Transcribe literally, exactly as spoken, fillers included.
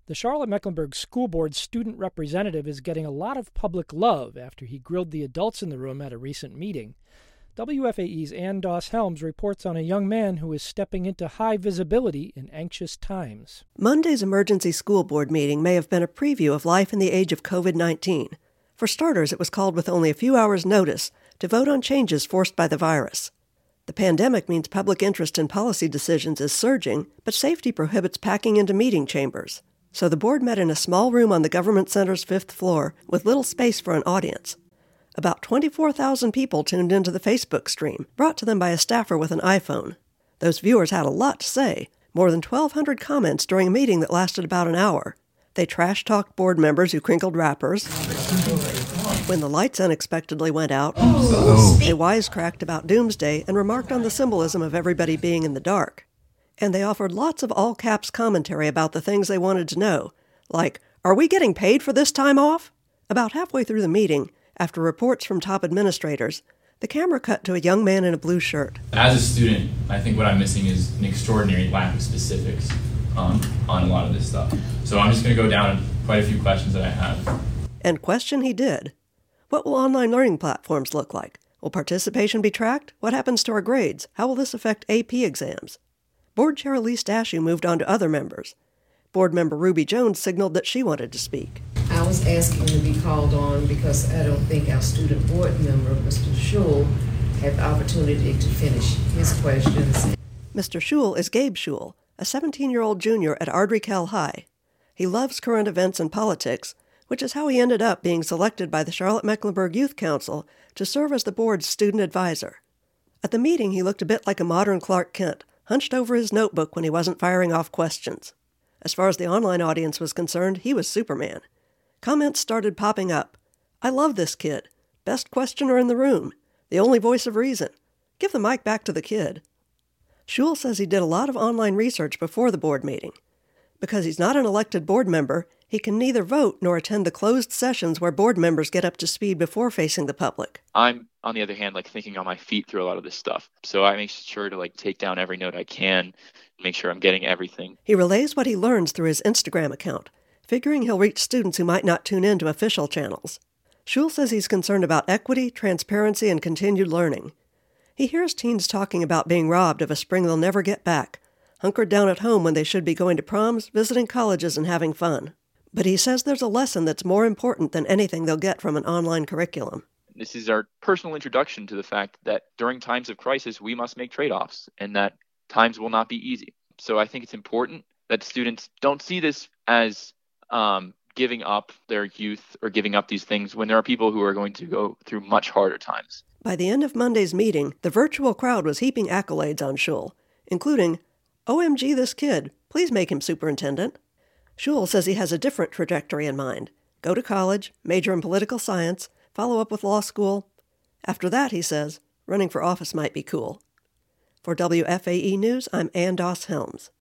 The Charlotte-Mecklenburg School Board student representative is getting a lot of public love after he grilled the adults in the room at a recent meeting. W F A E's Ann Doss-Helms reports on a young man who is stepping into high visibility in anxious times. Monday's emergency school board meeting may have been a preview of life in the age of covid nineteen. For starters, it was called with only a few hours' notice to vote on changes forced by the virus. The pandemic means public interest in policy decisions is surging, but safety prohibits packing into meeting chambers. So the board met in a small room on the government center's fifth floor with little space for an audience. About twenty-four thousand people tuned into the Facebook stream, brought to them by a staffer with an iPhone. Those viewers had a lot to say, more than twelve hundred comments during a meeting that lasted about an hour. They trash-talked board members who crinkled wrappers. When the lights unexpectedly went out, oh. they wisecracked about doomsday and remarked on the symbolism of everybody being in the dark. And they offered lots of all-caps commentary about the things they wanted to know, like, are we getting paid for this time off? About halfway through the meeting, after reports from top administrators, the camera cut to a young man in a blue shirt. As a student, I think what I'm missing is an extraordinary lack of specifics um, on a lot of this stuff. So I'm just going to go down quite a few questions that I have. And question he did. What will online learning platforms look like? Will participation be tracked? What happens to our grades? How will this affect A P exams? Board Chair Elise Dashew moved on to other members. Board member Ruby Jones signaled that she wanted to speak. I was asking to be called on because I don't think our student board member, Mister Schul, had the opportunity to finish his questions. Mister Schul is Gabe Schul, a seventeen-year-old junior at Ardrey-Cal High. He loves current events and politics, which is how he ended up being selected by the Charlotte-Mecklenburg Youth Council to serve as the board's student advisor. At the meeting, he looked a bit like a modern Clark Kent, hunched over his notebook when he wasn't firing off questions. As far as the online audience was concerned, he was Superman. Comments started popping up. I love this kid. Best questioner in the room. The only voice of reason. Give the mic back to the kid. Schul says he did a lot of online research before the board meeting. Because he's not an elected board member, he can neither vote nor attend the closed sessions where board members get up to speed before facing the public. I'm, on the other hand, like thinking on my feet through a lot of this stuff. So I make sure to like take down every note I can, make sure I'm getting everything. He relays what he learns through his Instagram account, figuring he'll reach students who might not tune in to official channels. Schul says he's concerned about equity, transparency, and continued learning. He hears teens talking about being robbed of a spring they'll never get back, hunkered down at home when they should be going to proms, visiting colleges, and having fun. But he says there's a lesson that's more important than anything they'll get from an online curriculum. This is our personal introduction to the fact that during times of crisis, we must make trade-offs and that times will not be easy. So I think it's important that students don't see this as um, giving up their youth or giving up these things when there are people who are going to go through much harder times. By the end of Monday's meeting, the virtual crowd was heaping accolades on Schul, including, O M G, this kid, please make him superintendent. Schul says he has a different trajectory in mind. Go to college, major in political science, follow up with law school. After that, he says, running for office might be cool. For W F A E News, I'm Ann Doss-Helms.